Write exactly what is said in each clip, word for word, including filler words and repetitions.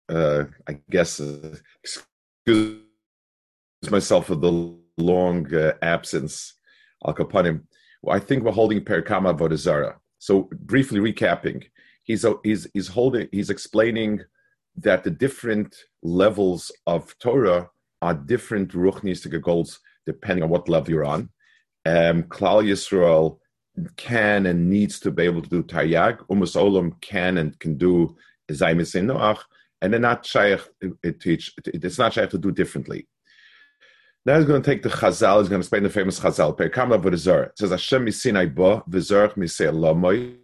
uh, I guess, uh, excuse myself for the long uh, absence. Al Kapanim. Well, I think we're holding Perikama Vodazara. So briefly recapping, he's he's he's holding he's explaining that the different levels of Torah are different ruchnistic goals depending on what level you're on. Um, Klal Yisrael can and needs to be able to do Taryag. Umas Olam can and can do Zaymis Noach, and they're not shaykh to teach. It's not shaykh to do differently. Now he's going to take the Chazal. He's going to explain the famous Chazal. Perikam Avodah. It says Hashem misinai bo v'zorach misei lamoy.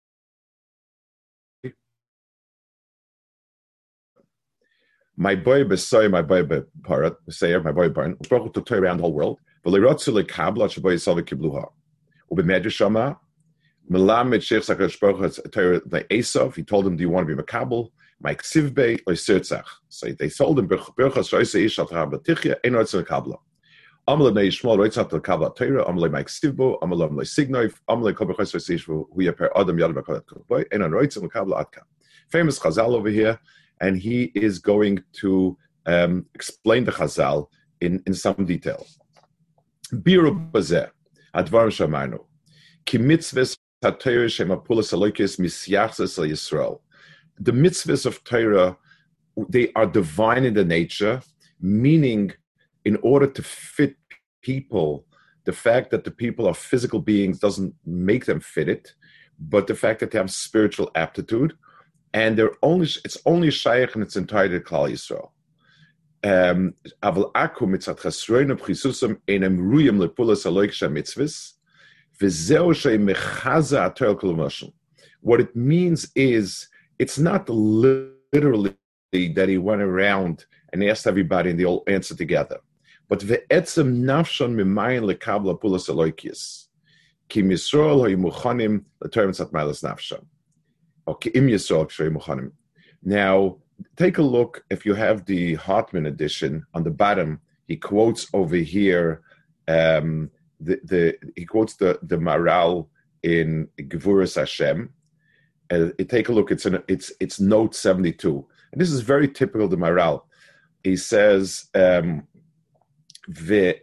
My boy besoy, my boy beparat, besayer, my boy barn. Baruch to Torah around the whole world. V'leirotzu lekabla shaboy yisal v'kibluha. Ubemedrash shama. Melamed sheikh Sakadosh Baruch Hu Torah le'esav. He told him, "Do you want to be makabel?" Mike Sivbei or Sirtzach. So they told him, Berchas Roise Ish Al Tarab Tichya, Ein Roitz Kabla. Amalei Nei Shmuel Roitz Al Kabla Torah, Amalei Mike Sivbo, Amalei Amalei Signoi, Amalei Kol Berchas Roise Ish Hu Yaper Adam Yad Bekalat Kolboy, Ein Roitz Al Kabla Atka. Famous Chazal over here, and he is going to um, explain the Chazal in, in some detail. Biru Bazeh, Advarim Shamarnu, Ki Mitzvahs HaTorah Shemapulas Aloikis Misyachzes Al Yisrael. The mitzvahs of Torah, they are divine in the nature, meaning in order to fit people, the fact that the people are physical beings doesn't make them fit it, but the fact that they have spiritual aptitude, and they're only it's only shaykh in its entirety to Klal Yisrael. Um, Aval aku mitzat chasroinu b'chisusam einem ruyim lepulas aloik shem mitzvahs, v'zeu shei mechaza atel kol mashal. What it means is, it's not literally that he went around and asked everybody and they all answered together. But ve'etzem nafshon mimayin lekabla pulas aloikis. Ki Yisrael hoy muchanim l'torah mitzat ma'alas nafshon. Or ki im Yisrael k'shoy muchanim. Now, take a look, if you have the Hartman edition, on the bottom, he quotes over here, um, the, the he quotes the, the Maral in Gevuras Hashem. Uh, take a look. It's an, it's it's note seventy-two, and this is very typical of the Maral. He says, um, "What's the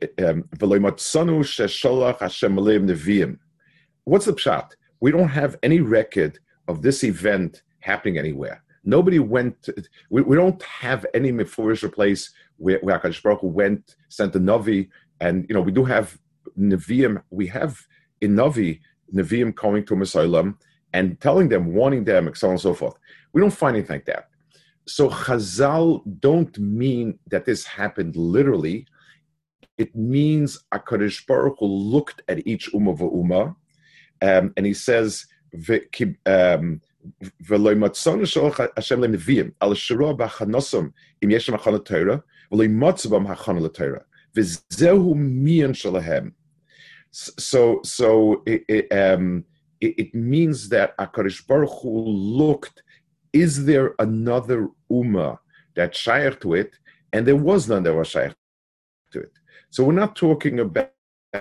pshat? We don't have any record of this event happening anywhere. Nobody went. To, we, we don't have any mefurish place where, where HaKadosh Baruch Hu went, sent a navi, and you know we do have neviim. We have in navi neviim coming to Messiah and telling them, warning them, so on and so forth. We don't find anything like that. So Chazal don't mean that this happened literally. It means HaKadosh Baruch Hu looked at each Ummah v'Ummah, um, and he says, um, V'loi matzonu sholach Hashem le'neviim al shiro b'chanosam im yeshem hachana Torah v'loi matzu b'am hachana l'Torah v'zehu miyan shalahem. So, so it, it, um, it, it means that HaKadosh Baruch Hu looked, is there another Ummah that shaykh to it? And there was none that was shaykh to it. So we're not talking about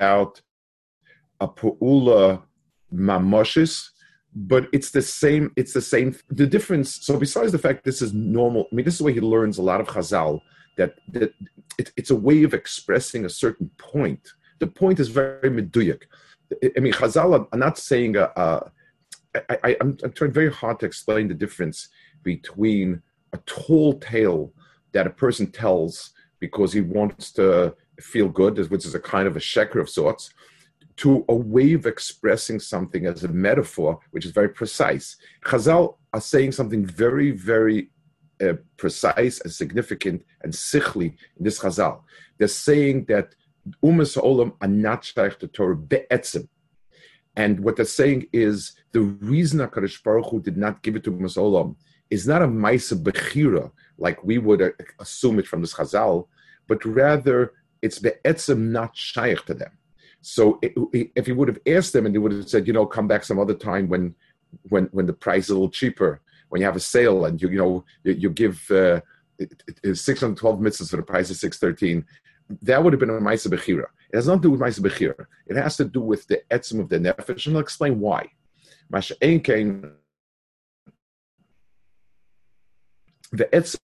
a pu'ula mamoshis, but it's the same, it's the same, the difference, so besides the fact this is normal, I mean, this is the way he learns a lot of Chazal, that, that it, it's a way of expressing a certain point. The point is very meduyak. I mean, Chazal are not saying, a, a, I, I, I'm, I'm trying very hard to explain the difference between a tall tale that a person tells because he wants to feel good, which is a kind of a sheker of sorts, to a way of expressing something as a metaphor, which is very precise. Chazal are saying something very, very uh, precise and significant and sichli in this Chazal. They're saying that Umas Olam are not shaykh to Torah be'etzim. And what they're saying is the reason HaKadosh Baruch Hu did not give it to Umas Olam is not a Maisa Bechira, like we would uh, assume it from this Chazal, but rather it's be'etzim not shaykh to them. So if he would have asked them and they would have said, you know, come back some other time when when when the price is a little cheaper, when you have a sale and you you know you, you give uh, six hundred twelve mitzvahs for the price of six thirteen, that would have been a Maisa Bechira. It has nothing to do with Maisa Bechira. It has to do with the etzim of the nefesh, and I'll explain why. Masha Ein Kain, the etzim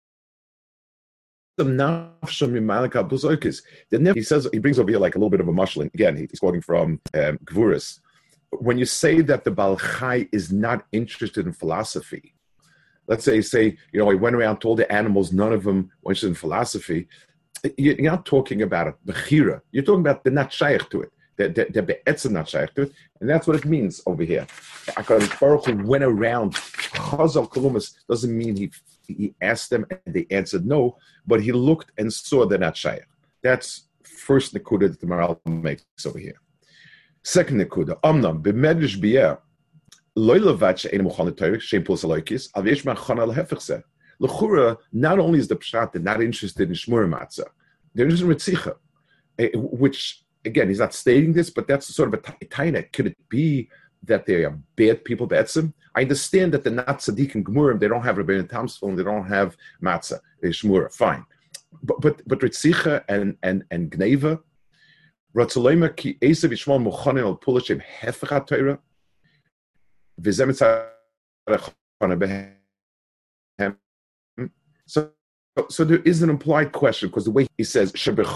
nafsham mimalika buzokis. He says, he brings over here like a little bit of a mushling. Again, he's quoting from um, Gvuris. When you say that the Baal Chai is not interested in philosophy, let's say, say, you know, he went around, told the animals, none of them were interested in philosophy. You're not talking about a bechira. You're talking about they're not shaykh to it. They're, they're, they're not shaykh to it. And that's what it means over here. HaKadosh Baruch Hu went around. Chazal Kolumas doesn't mean he he asked them and they answered no, but he looked and saw they're not shaykh. That's first nekuda that the Maharal makes over here. Second nekuda, Omnam, b'medrash b'yer, L'chura, not only is the pshat they're not interested in shmur matzah, they're interested in ritzicha, which, again, he's not stating this, but that's sort of a taina. Could it be that they are bad people, be'etzim? I understand that they're not tzaddik and gemurim, they don't have Rebbeinu Tamsful, they don't have matzah, shmura, fine. But but but ritzicha and and and gneva, ratzolema ki esav yishmol mochanin al pulashem hefach ha'torah, v'zem etzarech. So, so there is an implied question, because the way he says,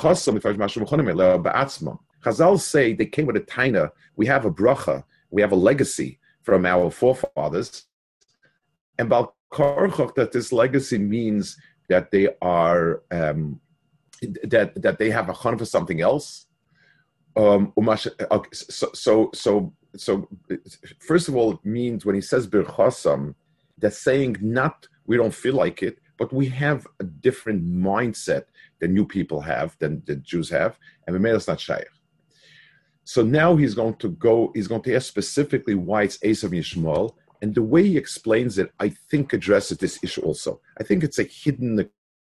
Chazal say they came with a taina, we have a bracha, we have a legacy from our forefathers, and Bal Korchoch, that this legacy means that they are, um, that that they have a chana for something else. Um, so, so, so, so, first of all, it means when he says birchasam, that's saying not, we don't feel like it, but we have a different mindset than new people have, than the Jews have, and we made us not shaykh. So now he's going to go, he's going to ask specifically why it's Esav Yishmael, and the way he explains it, I think addresses this issue also. I think it's a hidden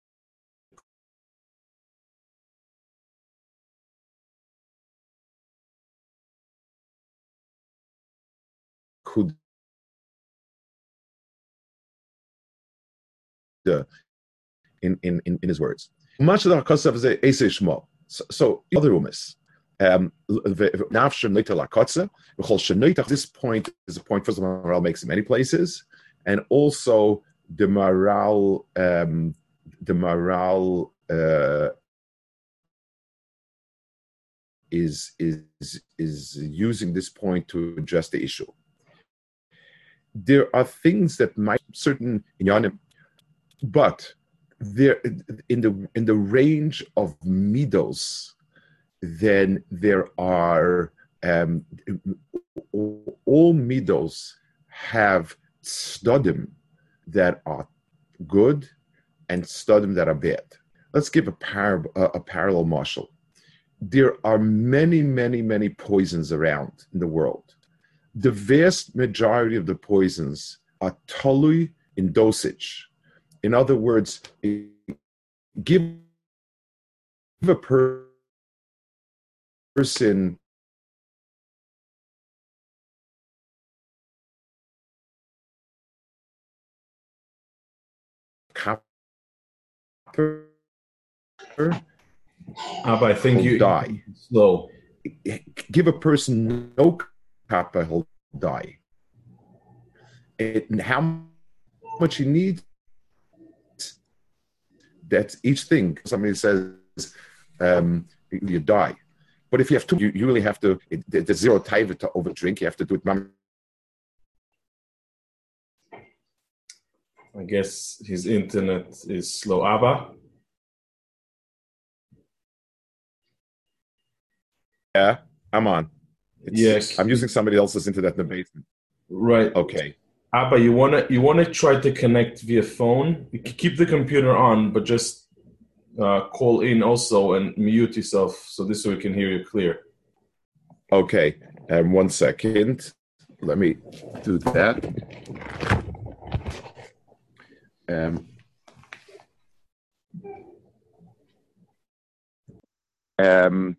could in, in, in, in his words. Much of the Hakasav is Esav Yishmael. So, so other umis. Um, this point is a point, first of all, Maharal makes in many places, and also the Maharal, um, the Maharal uh, is is is using this point to address the issue. There are things that might certain inyanim, but there in the in the range of midos, then there are um, all midos have studim that are good and studim that are bad. Let's give a, par- a parallel marshal. There are many, many, many poisons around in the world. The vast majority of the poisons are tolui in dosage. In other words, give a person person copper, uh, but I think you die. Slow. Give a person no copper, he'll die. And how much he needs, that's each thing. Somebody says um, you die. But if you have two, you, you really have to, it, there's zero taiva to overdrink. You have to do it. I guess his internet is slow. Abba? Yeah, I'm on. It's, yes. I'm using somebody else's internet in the basement. Right. Okay. Abba, you wanna you wanna try to connect via phone? You can keep the computer on, but just uh, call in also and mute yourself so this way we can hear you clear. Okay. Um, one second. Let me do that. Um, um,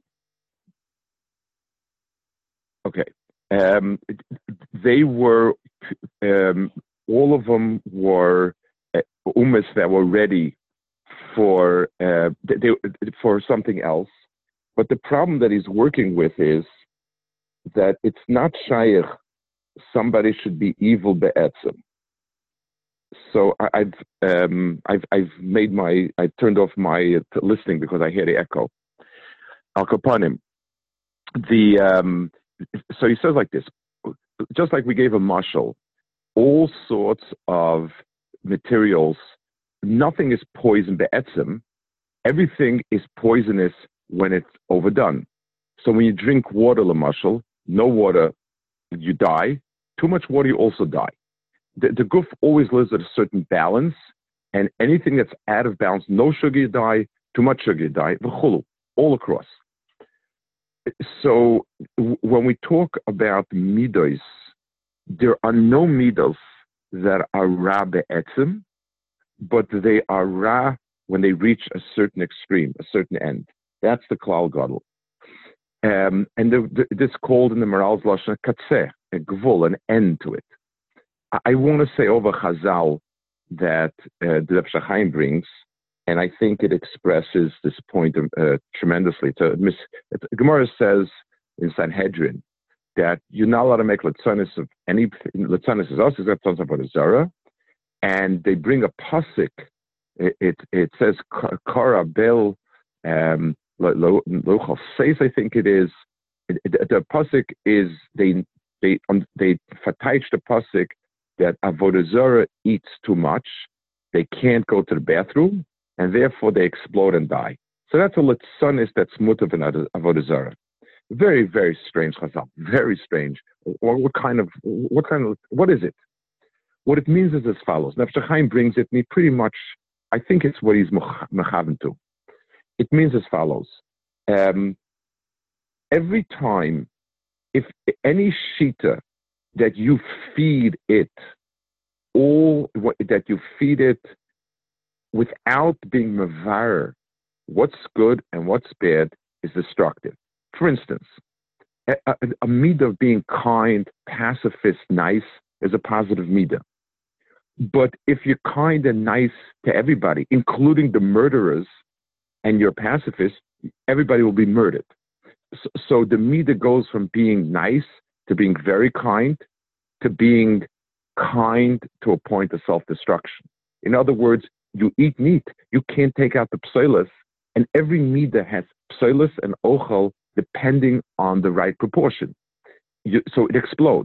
okay. Um, they were, um, all of them were uh, umas that were ready for uh, they, for something else. But the problem that he's working with is that it's not shaykh somebody should be evil be'etzim. So I, I've um, I've I've made my I turned off my uh, listening because I hear the echo. Al Kapanim. The um, so he says like this, just like we gave a mashal, all sorts of materials, nothing is poison be'etzim. Everything is poisonous when it's overdone. So when you drink water, lamashal, no water, you die. Too much water, you also die. The, the goof always lives at a certain balance, and anything that's out of balance, no sugar, you die. Too much sugar, you die. V'chulu, all across. So w- when we talk about midos, there are no midos that are ra be'etzim, but they are ra when they reach a certain extreme, a certain end. That's the klal gadol. Um, and the, the, this called in the Moral's Lashon katzeh, a gvul, an end to it. I, I want to say over Chazal that uh, the Reb Chaim brings, and I think it expresses this point uh, tremendously. To mis- Gemara says in Sanhedrin that you're not allowed to make latzonis of any latzonis is us except latzonis of Zara, and they bring a pasuk. It it, it says kara bel um, lo lo says I think it is. It, it, the pasuk is they they um, they fatayich the pasuk that avodah zara eats too much. They can't go to the bathroom, and therefore they explode and die. So that's a latzonis that's mutav in avodah zara. Very, very strange, Chazal. Very strange. What, what kind of, what kind of, what is it? What it means is as follows. Reb Chaim brings it, and he pretty much, I think it's what he's mechaven to. It means as follows. Um, every time, if any shita that you feed it, all that you feed it without being mevarer, what's good and what's bad is destructive. For instance, a, a, a midah of being kind, pacifist, nice is a positive midah. But if you're kind and nice to everybody, including the murderers, and you're pacifist, everybody will be murdered. So, so the midah goes from being nice to being very kind to being kind to a point of self-destruction. In other words, you eat meat, you can't take out the psoilus, and every midah has psoilus and ochel depending on the right proportion. You, so it explodes.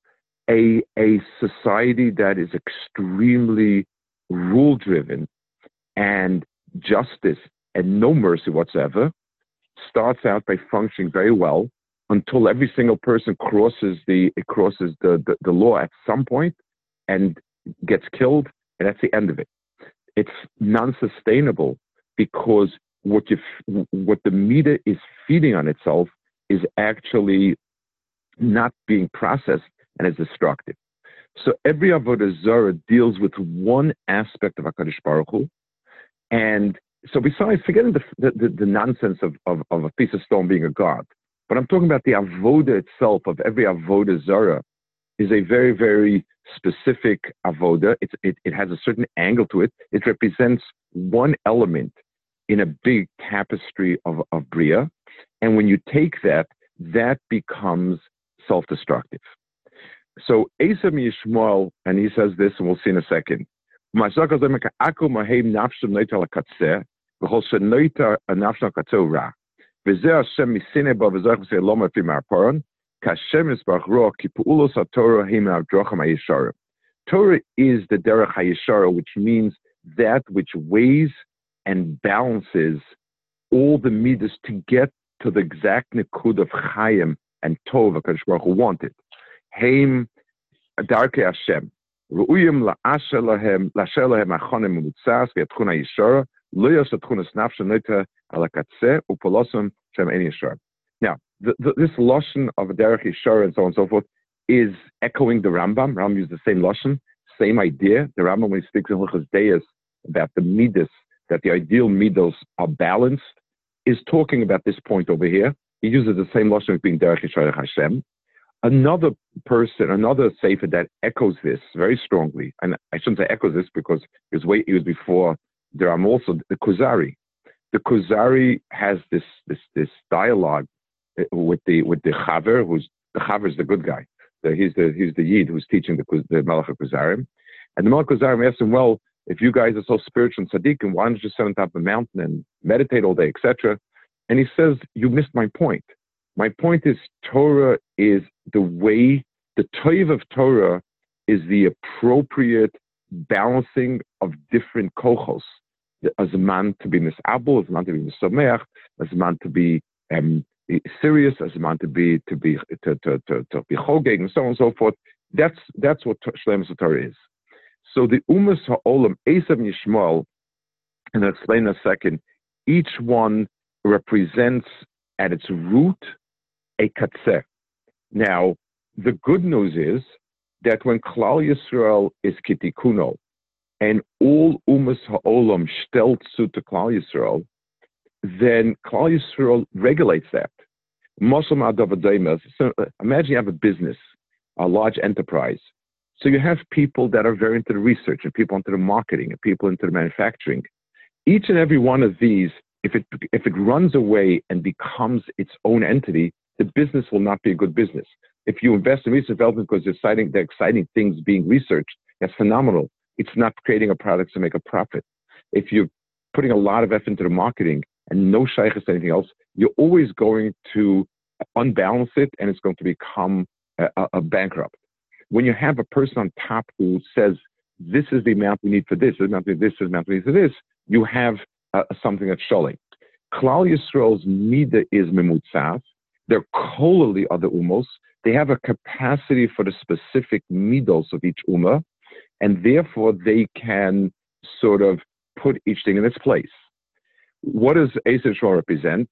A, a society that is extremely rule-driven and justice and no mercy whatsoever starts out by functioning very well until every single person crosses the it crosses the, the, the law at some point and gets killed, and that's the end of it. It's non-sustainable because what you what the midah is feeding on itself is actually not being processed and is destructive. So every avodah zarah deals with one aspect of HaKadosh Baruch Hu, and so besides forgetting the the, the nonsense of, of, of a piece of stone being a god, but I'm talking about the avodah itself of every avodah zarah is a very, very specific avodah. It's, it, it has a certain angle to it. It represents one element in a big tapestry of, of Bria. And when you take that, that becomes self-destructive. So Esav Yishmael, and he says this, and we'll see in a second. Torah is the derech hayishara, which means that which weighs and balances all the midas to get to the exact nikud of chayim and tov HaKadosh Baruch Hu wanted. Heim darkei Hashem, ru'uyim la'asher lahem, la'asher lahem achonim umutzas v'yatchuna yishara, lo yos atchunas nafsha noita ala katzeh upolosum shem en yishara. Now, the, the, this lashon of derech yishara and so on and so forth is echoing the Rambam. Rambam used the same lashon, same idea. The Rambam, when he speaks in Hilchos Deis about the midas, that the ideal midos are balanced, is talking about this point over here. He uses the same lashon as being derech yishara Hashem. Another person, another sefer that echoes this very strongly, and I shouldn't say echoes this because it was way it was before the Rambam, also the Kuzari. The Kuzari has this this this dialogue with the with the Chaver, who's the Chaver is the good guy. The, he's the he's the Yid who's teaching the the Malach Kuzarim, And the Melech Hazarim asked him, well, if you guys are so spiritual and tzaddikim, why don't you just sit on top of a mountain and meditate all day, et cetera? And he says, you missed my point. My point is Torah is the way, the toiv of Torah is the appropriate balancing of different kochos. As a man to be misabel, as a man to be misameach, as a man to be um, serious, as a man to be to be to to to, to be chogeg, and so on and so forth. That's that's what Shleimus Torah is. So the Umas Ha'olam, Esav and Yishmael, and I'll explain in a second, each one represents at its root a katzeh. Now, the good news is that when Klal Yisrael is kitikuno, and all Umas Ha'olam stellt zu to Klal Yisrael, then Klal Yisrael regulates that. So imagine you have a business, a large enterprise. So you have people that are very into the research, and people into the marketing, and people into the manufacturing. Each and every one of these, if it if it runs away and becomes its own entity, the business will not be a good business. If you invest in research and development because there's exciting, there are exciting things being researched, that's phenomenal. It's not creating a product to make a profit. If you're putting a lot of effort into the marketing and no shaykhs to anything else, you're always going to unbalance it, and it's going to become a, a, a bankrupt. When you have a person on top who says, this is the amount we need for this, this is the amount we need for this, this is the amount we need for this, you have uh, something that's showing. Klal Yisrael's midah is memutzas. They're kolali other umos. They have a capacity for the specific midos of each ummah, and therefore they can sort of put each thing in its place. What does Esav Yishmael represent?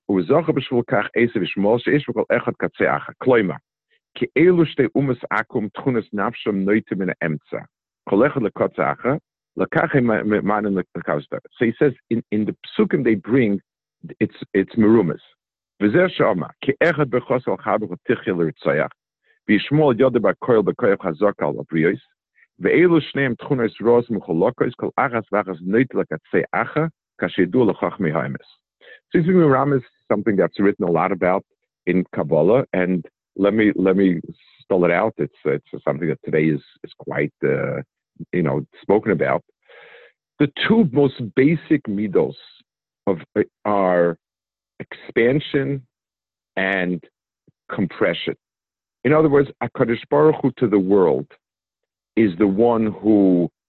Kloima. Ki elu shtei umas akum tchunas nafsham noite min ha'emtza. Kol echad lekotzacha, lekachem ma'anim lekavzda. So he says, in, in the psukim they bring, it's it's merumas. V'zer shama, ki echad bechos al chabach tichya l'ritzayach, v'yishmol yoder ba'koil b'koyach hazok al abriyos, ve'elu shneim tchunas roz mucholokos, kol achas v'achas noite lekatzeacha, kashedu lechachmei ha'emes. So this merumas is something that's written a lot about in Kabbalah, and Let me let me spell it out. It's it's something that today is is quite uh, you know spoken about. The two most basic midos of uh, are expansion and compression. In other words, HaKadosh Baruch Hu to the world is the one who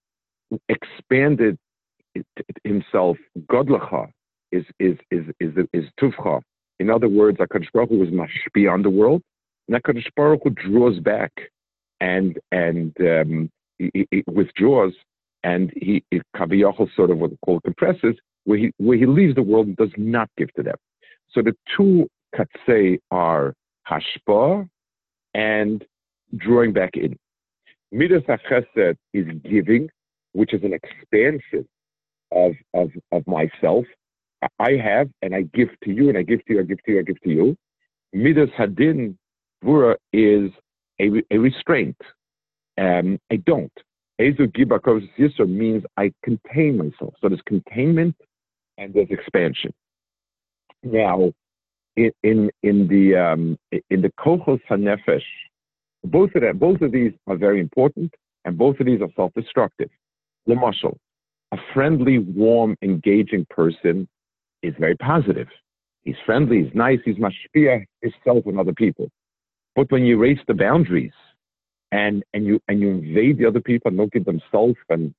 expanded himself. Godlacha is is is is is tuvcha. In other words, HaKadosh Baruch Hu was mashpi on the world. HaKadosh Baruch Hu draws back and and um, he, he withdraws, and he Kaviyachol sort of what we call compresses, where he where he leaves the world and does not give to them. So the two katsei are hashpa and drawing back in. Midas HaChesed is giving, which is an expansion of of of myself. I have, and I give to you, and I give to you, I give to you, I give to you. Midas Hadin Vura is a, a restraint. Um, I don't. Ezu Gibakos Yisr means I contain myself. So there's containment and there's expansion. Now, in in, in the um, in the Kochos HaNefesh, both of that, both of these are very important, and both of these are self-destructive. L'mashal, a friendly, warm, engaging person is very positive. He's friendly, he's nice, he's mashpia himself and other people. But when you raise the boundaries and, and you and you invade the other people and don't give them self, and,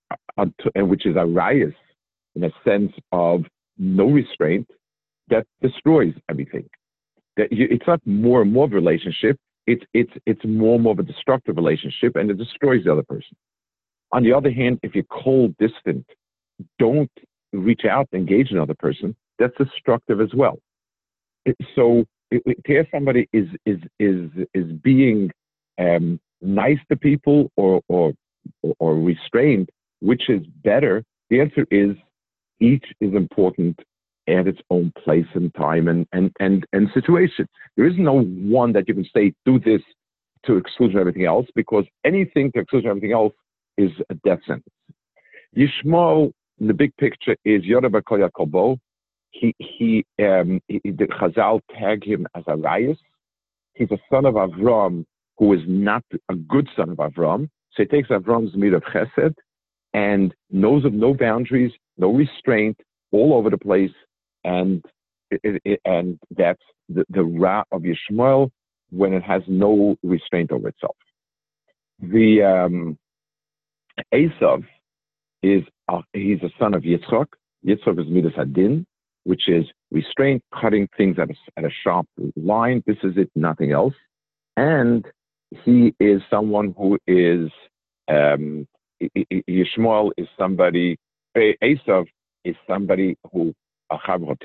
and which is a riot in a sense of no restraint, that destroys everything. That you, it's not more and more of a relationship. It's it's it's more and more of a destructive relationship, and it destroys the other person. On the other hand, if you're cold, distant, don't reach out, engage another person, that's destructive as well. It, so it, it, to ask somebody is is is is being um, nice to people or, or or restrained, which is better? The answer is each is important at its own place and time and and and, and situation. There is no one that you can say do this to exclusion of everything else, because anything to exclusion of everything else is a death sentence. Yishmael, in the big picture, is Yoda B'Kol Yakobo. He, he, um, he, the Chazal tag him as a Rayas. He's a son of Avram who is not a good son of Avram. So he takes Avram's midah of chesed and knows of no boundaries, no restraint, all over the place, and it, it, and that's the, the Ra of Yishmael when it has no restraint over itself. The um, Esav is uh, he's a son of Yitzchak. Yitzchak is Midas Hadin, which is restraint, cutting things at a, at a sharp line. This is it, nothing else. And he is someone who is um, Yishmael is somebody. Esav is somebody who a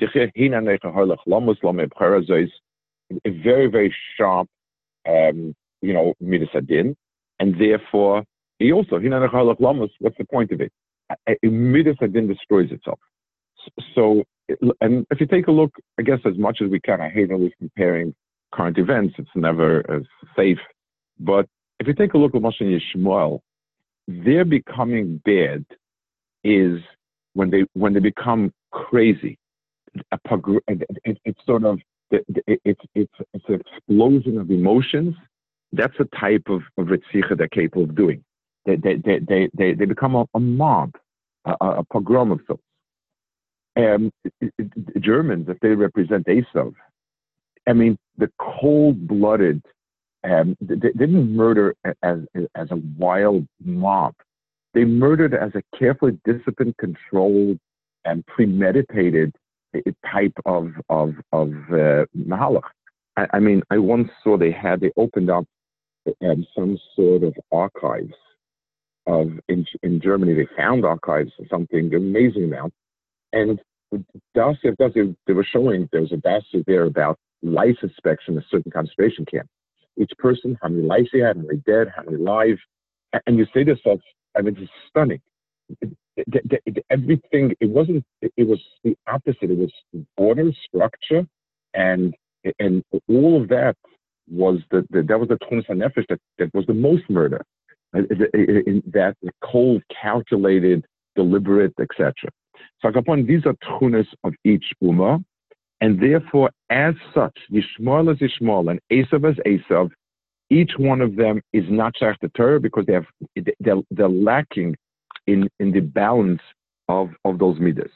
very, very sharp, um, you know, Midas Hadin, and therefore he also, what's the point of it? Midas Hadin destroys itself. So, and if you take a look, I guess as much as we can, I hate always comparing current events, it's never as safe, but if you take a look at Moshe and Yishmael, their becoming bad is when they when they become crazy. A pogr- it, it, it's sort of it, it, it's it's it's an explosion of emotions. That's the type of, of Ritzicha they're capable of doing. They they they they, they, they become a, a mob, a, a pogrom of sorts. Um, Germans, if they represent Esav, I mean the cold-blooded. Um, they, they didn't murder as as a wild mob. They murdered as a carefully disciplined, controlled, and premeditated type of of of uh, mahalach. I, I mean, I once saw they had they opened up um, some sort of archives of in in Germany. They found archives of something amazing amount, and Darcy, Darcy, they were showing there was a Darcy there about life inspection in a certain concentration camp. Each person, how many lives he had, how many dead, how many alive, and you say to yourself, I mean, it's stunning. It, it, it, everything, it wasn't, it, it was the opposite. It was order, structure, and and all of that was the, the that was the Tchunas HaNefesh that, that was the most murder. In that cold, calculated, deliberate, et cetera. So upon these are Tchunas of each Ummah, and therefore, as such, Yishmael is Yishmael and Esav is Esav. Each one of them is not Shaykh the Torah because they have they're, they're lacking in, in the balance of, of those midas.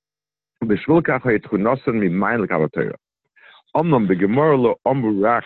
Omnam begemor lo omrak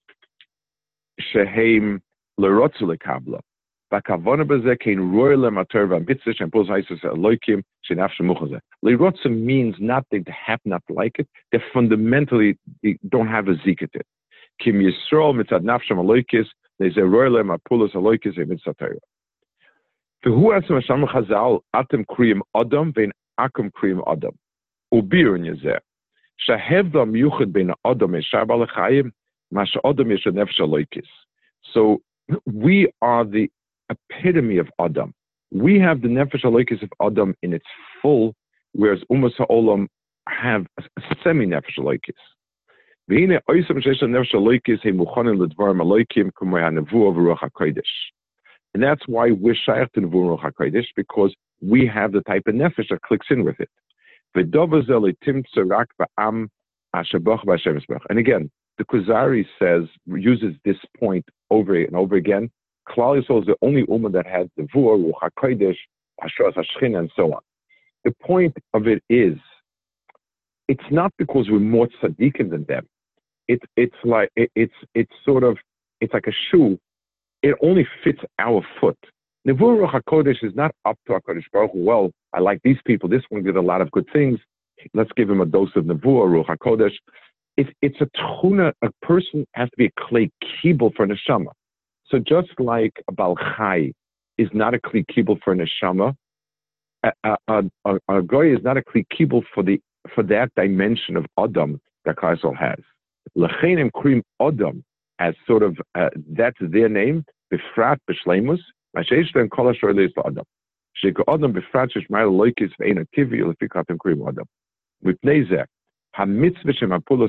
shehem lerotzu lekabla. Bakavona beze kein royal amateur van bitzich and pos heises elokim shenaf shemuchaze. Lerotzu means not they have not like it. They fundamentally they don't have a zikatit. Kim Yisrael mitzad nafshem aloikis leze royal amapulos aloikis e mitzad Torah. V'hu asem Hashem Chazal atem kriyim adam vein akum kriyim adam. Ubir in Yezeh. Shahevda miyuchad bein adam eshar balachayim masha adam yeshad nefesh aloikis. So we are the epitome of Adam. We have the nefesh aloikis of Adam in its full, whereas Umas ha'olam have a semi-nefesh aloikis. V'hine oisam shesh nefesh aloikis he muchanin ledvarim aloikim kumay ha'nevuah v'ruach ha'kodesh. And that's why we're shaykh to nevuah v'ruach ha'kodesh, because we have the type of nefesh that clicks in with it. V'dova ze leitim tzarak ba'am ha'shabach ba'Hashem yisbach. And again, the Kuzari says, uses this point over and over again. Klal Yisrael is the only ummah that has the Vuah, Ruach HaKodesh, Hashras HaShechina, and so on. The point of it is, it's not because we're more tzaddikim than them. It, it's like, it, it's it's sort of, it's like a shoe. It only fits our foot. The Vuah, Ruach HaKodesh is not up to HaKadosh Baruch Hu. Well, I like these people. This one did a lot of good things. Let's give him a dose of Nevuah, Ruach HaKodesh. It, it's a tchuna, a person has to be a klei kibul for neshama. So just like a Baal Chai is not a klei kibul for neshama, a, a, a, a goy is not a klei kibul for the for that dimension of Adam that Klal Yisrael has. Lechenim krim Adam as sort of uh, that's their name. Befrat b'shleimus. Ma'asheish then kol hashor leis Adam. Sheiko Adam befrat sheshmayel loikis ve'ena tivi lefikatim krim Adam. Mipnei zeh. So, Klal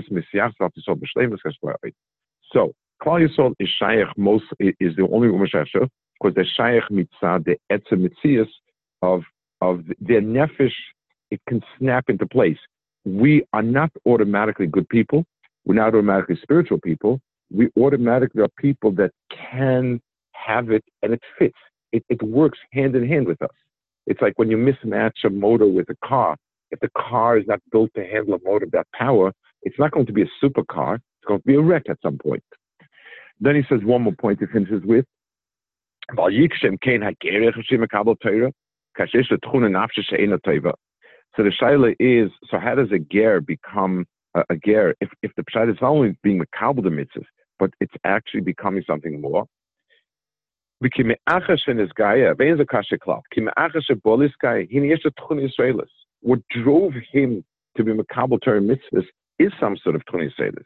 Yisrael is shaykh most is the only ummah shaykh because the shaykh mitzah the etzem mitzias of of their nefesh. It can snap into place. We are not automatically good people. We're not automatically spiritual people. We automatically are people that can have it and it fits. It, it works hand in hand with us. It's like when you mismatch a motor with a car. If the car is not built to handle a motor of that power, it's not going to be a supercar. It's going to be a wreck at some point. Then he says one more point he finishes with. So the shaila is, so how does a ger become a, a ger if, if the pshat is not only being makabel the mitzvahs, but it's actually becoming something more? What drove him to be makabel Torah mitzvahs is some sort of tchuni Yisraelis.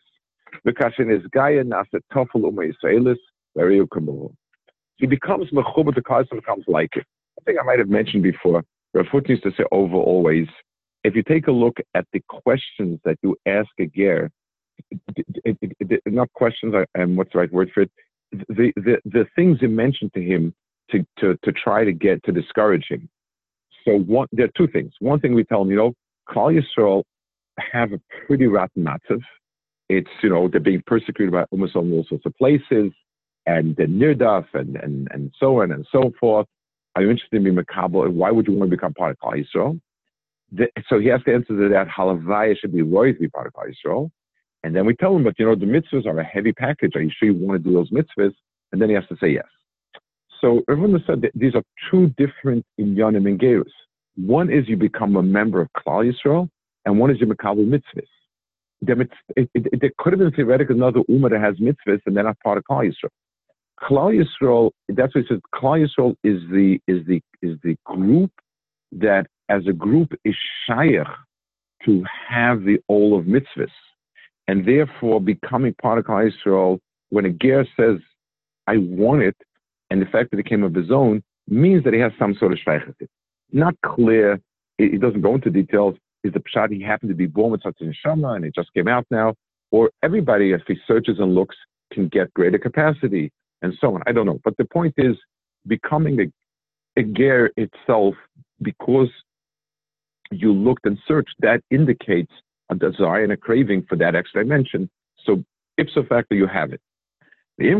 He becomes mechuber to cause and becomes like it. I think I might have mentioned before, Rav Hut used to say over always, if you take a look at the questions that you ask a ger, it, it, it, not questions, um, what's the right word for it? The, the, the things you mentioned to him to, to, to try to get, to discourage him. So one, there are two things. One thing we tell him, you know, Klal Yisrael have a pretty rotten matzav. It's, you know, they're being persecuted by almost all sorts of places, and the nirdaf, and, and, and so on and so forth. Are you interested in being makabel? Why would you want to become part of Klal Yisrael? The, so he has to answer to that, halavaya should be worried to be part of Klal Yisrael. And then we tell him, but you know, the mitzvahs are a heavy package. Are you sure you want to do those mitzvahs? And then he has to say yes. So everyone said that these are two different inyanim and gerus. One is you become a member of Klal Yisrael, and one is you makabel mitzvahs. It, it, it, there could have been theoretically another ummah that has mitzvahs and they're not part of Klal Yisrael. Klal Yisrael, that's what he says. Klal Yisrael is the is the is the group that, as a group, is shayach to have the all of mitzvahs, and therefore becoming part of Klal Yisrael. When a ger says, "I want it," and the fact that it came of his own means that he has some sort of shayach. Not clear. It, it doesn't go into details. Is the pshat he happened to be born with such a neshama and it just came out now, or everybody, if he searches and looks, can get greater capacity, and so on. I don't know. But the point is, becoming a, a ger itself, because you looked and searched, that indicates a desire and a craving for that extra dimension. So ipso facto, you have it. In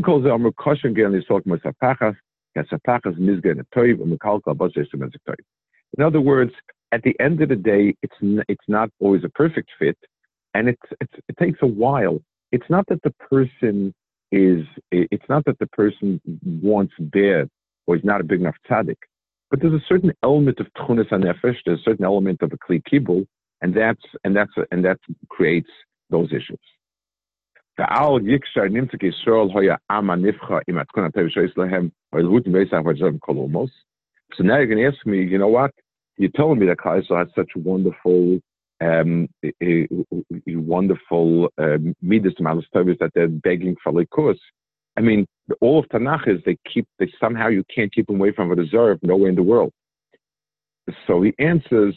other words, at the end of the day, it's n- it's not always a perfect fit, and it's, it's it takes a while. It's not that the person is, it's not that the person wants bad or is not a big enough tzaddik, but there's a certain element of tchunas hanefesh, there's a certain element of a kli kibul, and that's and that's and that creates those issues. So now you're going to ask me, you know what? You told me that Klal Yisrael has such wonderful, um, a, a, a wonderful um, midas malas that they're begging for likus. I mean, all of Tanakh is they keep, they somehow you can't keep them away from a reserve nowhere in the world. So he answers,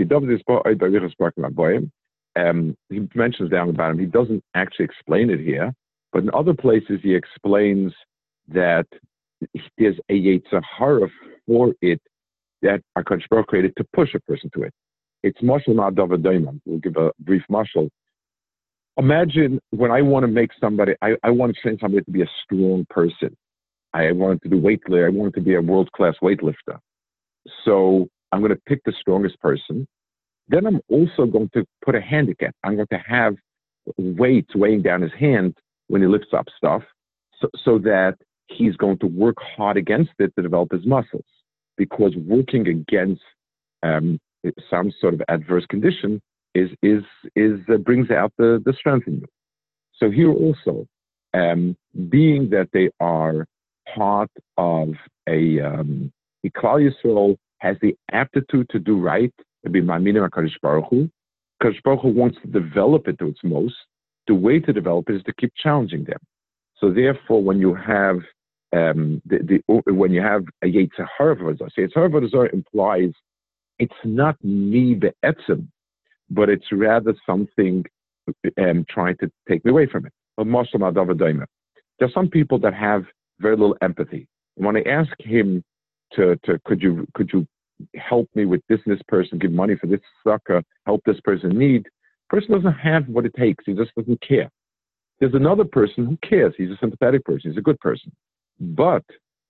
um, he mentions down about him. He doesn't actually explain it here, but in other places he explains that there's a yetzer hara for it that HaKadosh Baruch created to push a person to it. It's mashal ma'adav adayman. We'll give a brief mashal. Imagine when I want to make somebody, I, I want to train somebody to be a strong person. I want to do weightlifting. I want to be a world-class weightlifter. So I'm going to pick the strongest person. Then I'm also going to put a handicap. I'm going to have weights weighing down his hand when he lifts up stuff, so, so that he's going to work hard against it to develop his muscles. Because working against um, some sort of adverse condition is is is uh, brings out the, the strength in you. So here also, um, being that they are part of a um, Klal Yisrael has the aptitude to do right, to be Ma'aminim HaKadosh Baruch Hu. HaKadosh Baruch Hu wants to develop it to its most. The way to develop it is to keep challenging them. So therefore, when you have Um, the, the, when you have a yetzer hara v'azar, so yetzer hara v'azar implies it's not me be'etzem, but it's rather something um, trying to take me away from it. There's some people that have very little empathy. When I ask him to, to could you could you help me with this and this person, give money for this sucker, help this person in need, the person doesn't have what it takes. He just doesn't care. There's another person who cares. He's a sympathetic person. He's a good person. But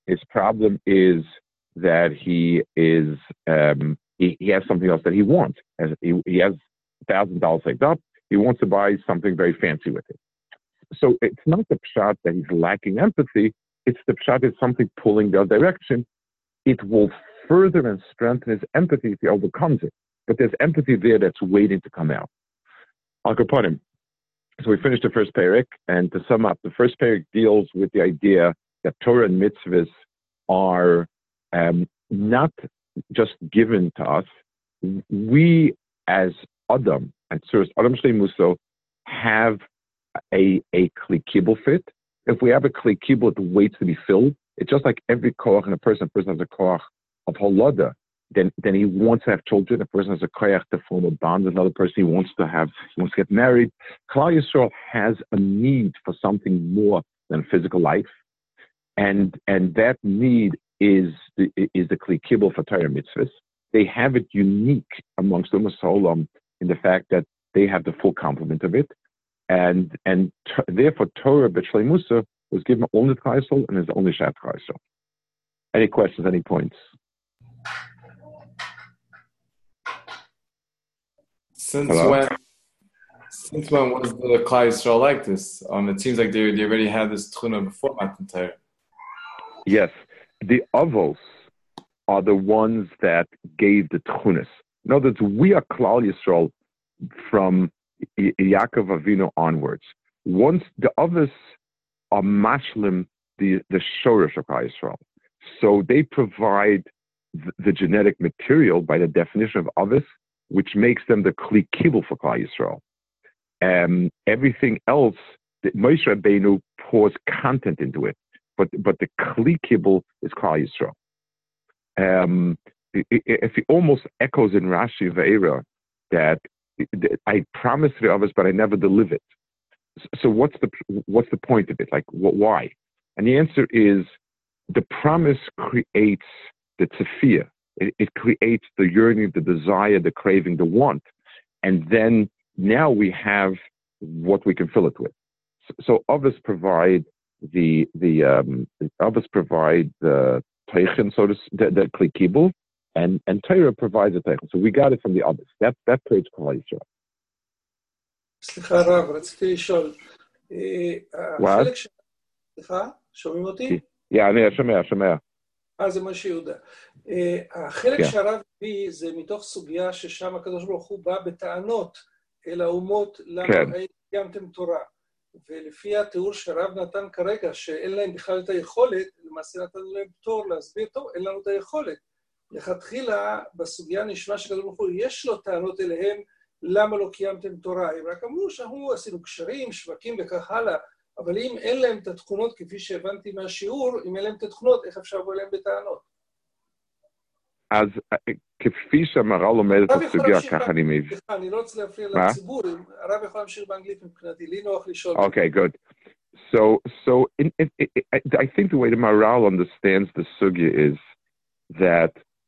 His problem is that he is um, he, he has something else that he wants. As he, he has a thousand dollars saved up. He wants to buy something very fancy with it. So it's not the pshat that he's lacking empathy. It's the pshat is something pulling the other direction. It will further and strengthen his empathy if he overcomes it. But there's empathy there that's waiting to come out. Al Kaponim. So we finished the first parak, and to sum up, the first parak deals with the idea that Torah and mitzvahs are um, not just given to us. We, as Adam, and Tzuras Adam Shlei Muso, have a, a kli kibul fit. If we have a kli kibul, it waits to be filled. It's just like every koach and a person, a person has a koach of holoda. Then, then he wants to have children. A person has a koach to form a bond. Another person, he wants to have, he wants to get married. Klal Yisrael has a need for something more than physical life, and and that need is the, is the kli kibul for Torah mitzvahs. They have it unique amongst Ummah Olam in the fact that they have the full complement of it, and and t- therefore Torah b'Shlei Musa was given only to Klal Yisrael and is only shat Klal Yisrael. Any questions? Any points? Since Hello? when? Since when was the Klal Yisrael like this? Um, it seems like they, they already had this tchuna before Matan Torah. Yes, the avos are the ones that gave the tchunas. In other words, we are Klal Yisrael from y- Yaakov Avinu onwards. Once the avos are mashlim, the the shoresh of Klal Yisrael, so they provide the, the genetic material by the definition of avos, which makes them the kli kibul for Klal Yisrael. Um, everything else, that Moshe Rabbeinu pours content into it, but but the kli kibul is Klal Yisrael. Um, it, it, it almost echoes in Rashi Ve'era that I promised the others, but I never delivered. So what's the what's the point of it? Like, what, why? And the answer is the promise creates the tzefiyah. It, it creates the yearning, the desire, the craving, the want, and then now we have what we can fill it with. So, so others provide the the um, others provide the teichen, so to the, the kli kibul, and and Torah provides the teichen. So we got it from the others. That that creates Klal Yisrael. סליחה רב, רציתי לשאול, החלק ש... סליחה, שומעים אותי? Yeah, אני שומע, שומע. אה, זה משה יהודה. החלק שהרב הביא זה מתוך סוגיה ששם הקדוש ברוך הוא בא בטענות אל האומות למה קיימתם תורה. ולפי התיאור שהרב נתן כרגע, שאין להם בכלל את היכולת, למעשה נתנו להם פטור להסביר, טוב, אין לנו את היכולת. לכתחילה, בסוגיה נשמע שקדוש ברוך הוא יש לו טענות אליהם, למה לא קיימתם תורה? הם רק אמרו שאנחנו עשינו קשרים, שווקים וכך הלאה, אבל אם אין להם את התכונות, כפי שהבנתי מהשיעור, אם אין להם את התכונות, איך אפשר לבוא להם בטענות? אז כפי שהמהר"ל לומד את הסוגיה, ככה אני מבין. סליחה, אני לא רוצה להפריע לציבור, הרב יכול להמשיך באנגלית מבחינתי, לי נוח לשאול. Okay, good. So, so in, in, in, I think the way the Maharal understands the sugya is that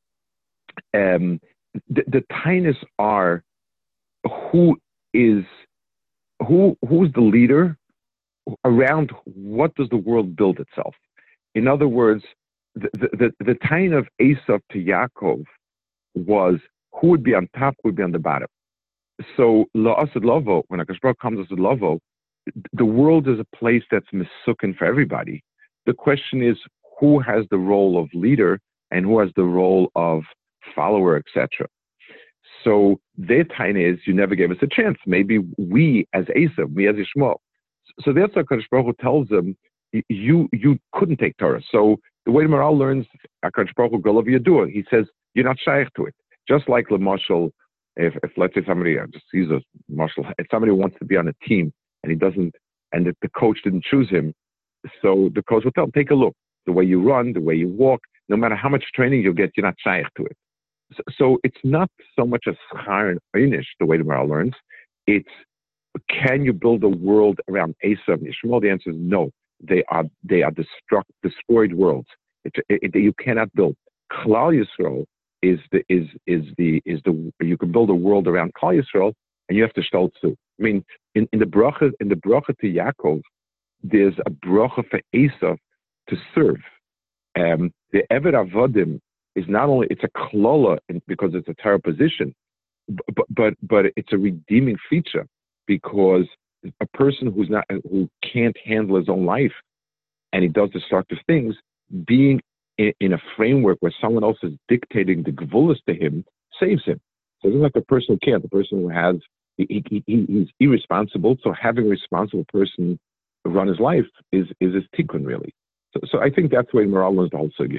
um, the, the tainas are who is who who's the leader, around what does the world build itself. In other words, the the, the, the tain of Esav to Yaakov was who would be on top, who would be on the bottom. So la'asad lavo, when HaKadosh Baruch Hu comes as lavo, the world is a place that's misukin for everybody. The question is who has the role of leader and who has the role of follower, et cetera. So their time is, you never gave us a chance. Maybe we as Esav, we as Ishmael. So that's what HaKadosh Baruch Hu tells them, you you couldn't take Torah. So the way the Maharal learns, HaKadosh Baruch Hu Golav Yadua, he says, you're not shaykh to it. Just like Lamashal, if, if let's say somebody, I just use a marshal, if somebody wants to be on a team and he doesn't, and the, the coach didn't choose him, so the coach will tell him, take a look. The way you run, the way you walk, no matter how much training you get, you're not shaykh to it. So, so it's not so much a schar and einish, the way the Maharal learns. It's, can you build a world around Esav and Yishmael? The answer is no. They are they are destruct, destroyed worlds. It, it, it, you cannot build. Klal Yisrael is the is is the is the you can build a world around Klal Yisrael, and you have to stolz too. I mean, in, in the bracha in the bracha to Yaakov, there's a bracha for Esav to serve. Um, the Eved Avodim is not only, it's a klola because it's a Torah position, but, but, but it's a redeeming feature because a person who's not, who can't handle his own life and he does destructive things, being in, in a framework where someone else is dictating the gevulas to him saves him. So it's not like the person who can't, the person who has, he, he, he, he's irresponsible. So having a responsible person run his life is is his tikkun, really. So, so I think that's the way Maharal learns the whole sugya.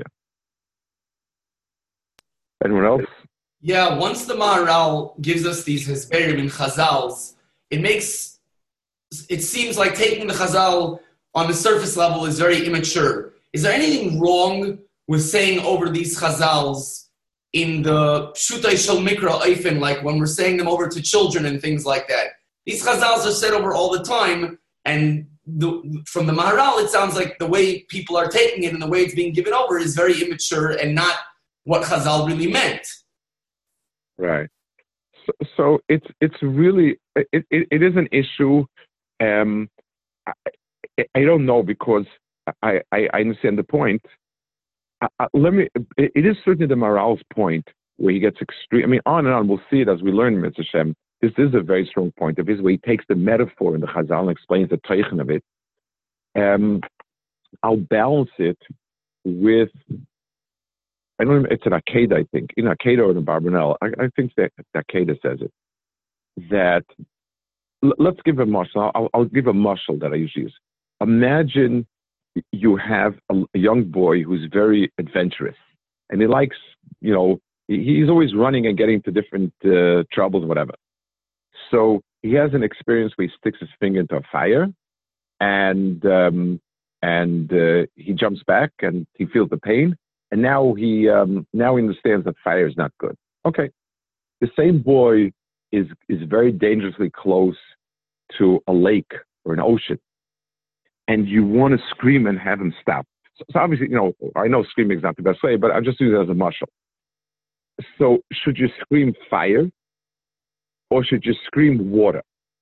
Anyone else? Yeah, once the Maharal gives us these Hesperim and Chazals, it makes, it seems like taking the Chazal on the surface level is very immature. Is there anything wrong with saying over these Chazals in the Pshutay Shel Mikra Eifen, like when we're saying them over to children and things like that? These Chazals are said over all the time, and the, from the Maharal, it sounds like the way people are taking it and the way it's being given over is very immature and not what Chazal really meant. Right. So, so it's it's really it, it, it is an issue. Um, I, I don't know because I, I, I understand the point. I, I, let me. It, it is certainly the Maharal's point where he gets extreme. I mean, on and on. We'll see it as we learn Mitzvah Shem. This is a very strong point of his where he takes the metaphor in the Chazal and explains the teichen of it. Um, I'll balance it with. I don't know, it's an Akeda, I think. In Akeda or in Barbanel, I, I think that Akeda says it. That, l- let's give a mashal. I'll, I'll give a mashal that I usually use. Imagine you have a, a young boy who's very adventurous. And he likes, you know, he, he's always running and getting to different uh, troubles, whatever. So he has an experience where he sticks his finger into a fire and, um, and uh, he jumps back and he feels the pain. And now he um, now he understands that fire is not good. Okay, the same boy is is very dangerously close to a lake or an ocean, and you want to scream and have him stop. So, so obviously, you know, I know screaming is not the best way, but I'm just using it as a mashal. So should you scream fire, or should you scream water?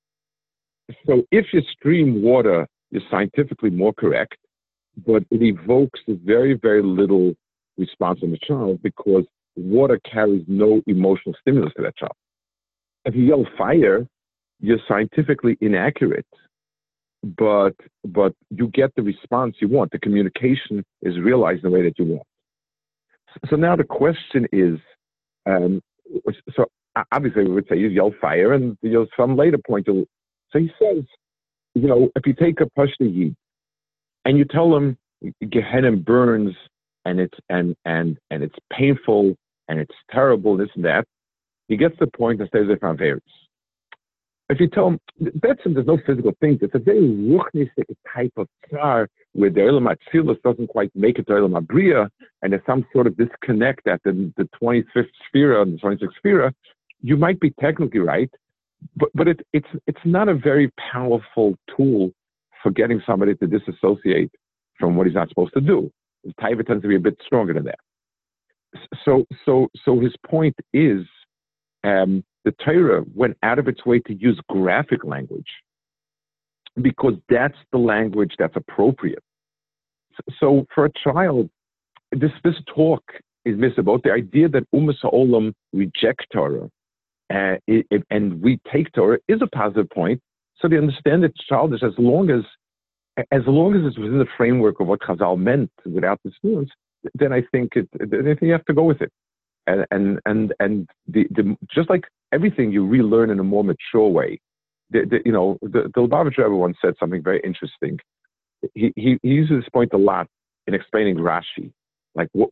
So if you scream water, you're scientifically more correct, but it evokes very very little response in the child because water carries no emotional stimulus to that child. If you yell fire, you're scientifically inaccurate, but but you get the response you want. The communication is realized in the way that you want. So now the question is, um, so obviously we would say you yell fire, and you'll some later point. You'll, so he says, you know, if you take a Pashto Yid and you tell him Gehenna burns, and it's and and and it's painful and it's terrible, this and that, he gets the point and stays with Averis. If you tell him that's there's no physical things, it's a very ruchnistic type of tzar where the Olam Atzilus doesn't quite make it to Olam Abriya, and there's some sort of disconnect at the, the twenty-fifth sphere and the twenty-sixth sphere. You might be technically right, but but it, it's it's not a very powerful tool for getting somebody to disassociate from what he's not supposed to do. The taiva tends to be a bit stronger than that. So, so, so his point is, um, the Torah went out of its way to use graphic language because that's the language that's appropriate. So, for a child, this this talk is about the idea that Umas Ha'olam reject Torah, uh, it, it, and we take Torah is a positive point. So they understand that childish as long as As long as it's within the framework of what Chazal meant without this nuance, then I think it, then I think you have to go with it. And and and, and the, the, just like everything you relearn in a more mature way. The, the, you know, the, the Lubavitcher Rebbe once said something very interesting. He, he, he uses this point a lot in explaining Rashi. Like, what,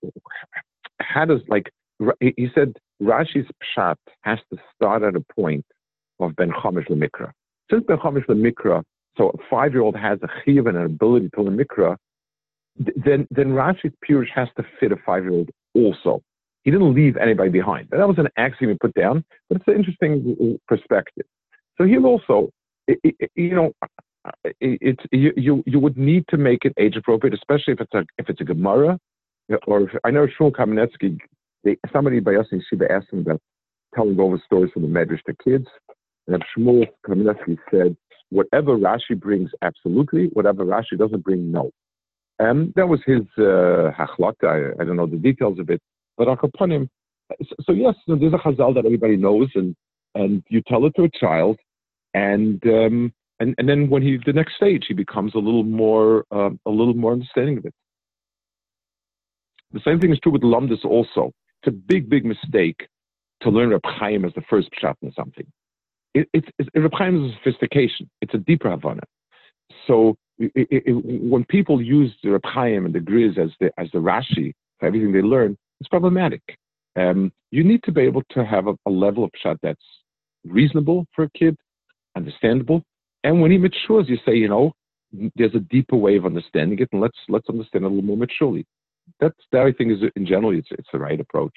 how does, like, he said Rashi's pshat has to start at a point of Ben Chomish L'Mikra. Since Ben Chomish L'Mikra, so a five-year-old has a chiyuv and an ability to learn mikra, then then Rashi's pirush has to fit a five-year-old also. He didn't leave anybody behind. That was an axiom he put down, but it's an interesting perspective. So he also, it, it, you know, it, it's you, you you would need to make it age appropriate, especially if it's a if it's a Gemara, or if, I know Shmuel Kamenetsky. They, somebody by us in Shiva asked him about telling over stories from the Medrash to kids, and Shmuel Kamenetsky said, whatever Rashi brings, absolutely. Whatever Rashi doesn't bring, no. Um, that was his hachlok. Uh, I, I don't know the details of it, but upon him. So, so yes, so there's a chazal that everybody knows, and and you tell it to a child, and um, and and then when he the next stage he becomes a little more um, a little more understanding of it. The same thing is true with Lamdas also. It's a big big mistake to learn Reb Chaim as the first pshat in something. It, it's, it's Reb Chaim is a sophistication. It's a deeper havana. So it, it, it, when people use the Reb Chaim and the Griz as the as the Rashi for everything they learn, it's problematic. Um, you need to be able to have a, a level of pshat that's reasonable for a kid, understandable, and when he matures, you say, you know, there's a deeper way of understanding it, and let's let's understand it a little more maturely. That's that I think is in general it's it's the right approach.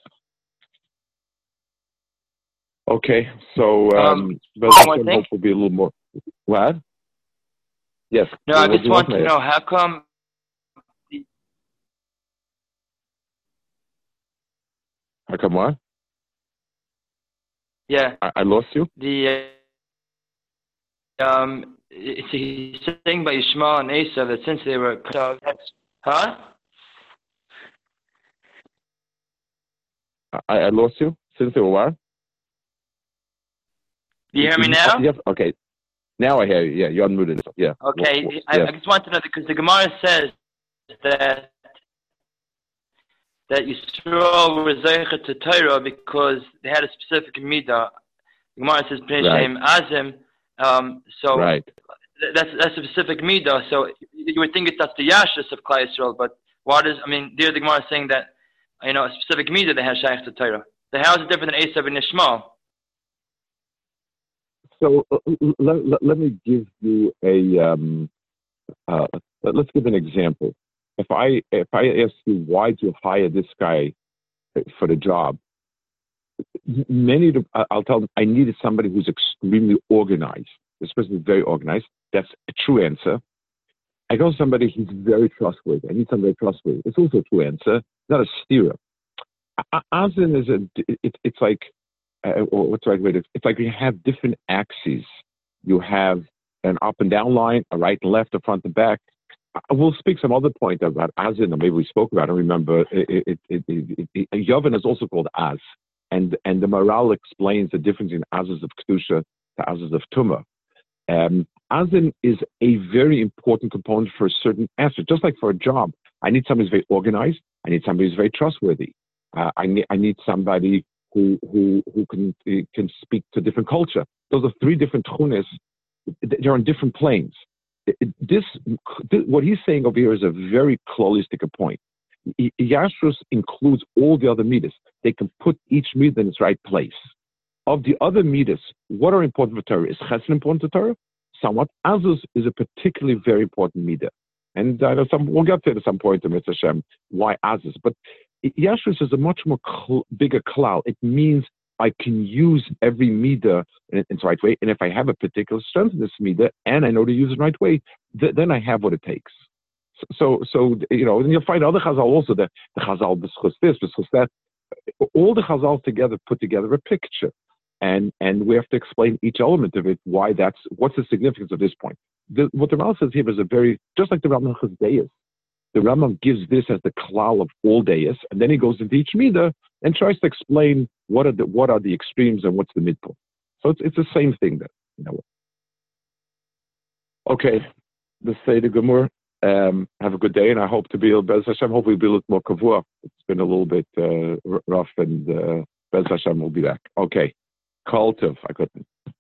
Okay, so um, um but one more thing. hope will be a little more. What? Yes. No, I just want to know how come. How come what? Yeah. I, I lost you. The uh, um, it's, he's saying by Yishmael and Esav that since they were, huh? I, I lost you since they were what? Do you hear me now? Yes. Okay. Now I hear you. Yeah, you're unmuted. Yeah. Okay. Well, well, I, yeah. I just want to know because the Gemara says that that Yisrael were zeicha to Torah because they had a specific midah. The Gemara says Pnei Azim. Um, so right. that's that's a specific midah. So you would think it's that's the Yashus of Klal Yisrael, but what is? I mean, there the Gemara is saying that you know a specific midah they have shaykh to Torah. So how is it different than Esav and Yishmael? So uh, let, let, let me give you a, um, uh, let's give an example. If I if I ask you, why do you hire this guy for the job? Many, of, I'll tell them, I needed somebody who's extremely organized. This person is very organized. That's a true answer. I go to somebody who's very trustworthy. I need somebody trustworthy. It's also a true answer, not a steerer. Azin is a, it, it's like, Uh, or what's the right way to? It's like you have different axes. You have an up and down line, a right and left, a front and back. I will speak some other point about Azin, or maybe we spoke about. I don't remember. It, it, it, it, it, Yavin is also called Az, and and the Maral explains the difference in Azes of Kedusha to Azes of Tumah. Um, Azin is a very important component for a certain aspect. Just like for a job, I need somebody who's very organized. I need somebody who's very trustworthy. Uh, I need I need somebody who who who can can speak to different culture. Those are three different tchunas. They're on different planes. This, this what he's saying over here is a very holistic point. Yashrus includes all the other midas. They can put each midah in its right place. Of the other midas, what are important for Torah? Is chesed important to Torah? Somewhat. Azus is a particularly very important midah, and I know some we'll get to it at some point in Mitzvah Hashem why Azus, but Yashrus is a much more cl- bigger cloud. It means I can use every midah in, in the right way. And if I have a particular strength in this midah and I know to use it the right way, th- then I have what it takes. So, so, so you know, and you'll find other chazal also, the, the chazal b'schus this, b'schus that. All the chazal together put together a picture. And and we have to explain each element of it, why that's, what's the significance of this point. The, what the Rambam says here is a very, just like the Rambam Chazdeus. The Rambam gives this as the klal of all days, and then he goes into each midah and tries to explain what are the what are the extremes and what's the midpoint. So it's it's the same thing there. You know. Okay, let's say the Gemur. Um, have a good day, and I hope to be Bez Hashem. Hope we'll be a little more kavua. It's been a little bit uh, rough, and uh, Bez Hashem will be back. Okay, Kol Tov. I couldn't.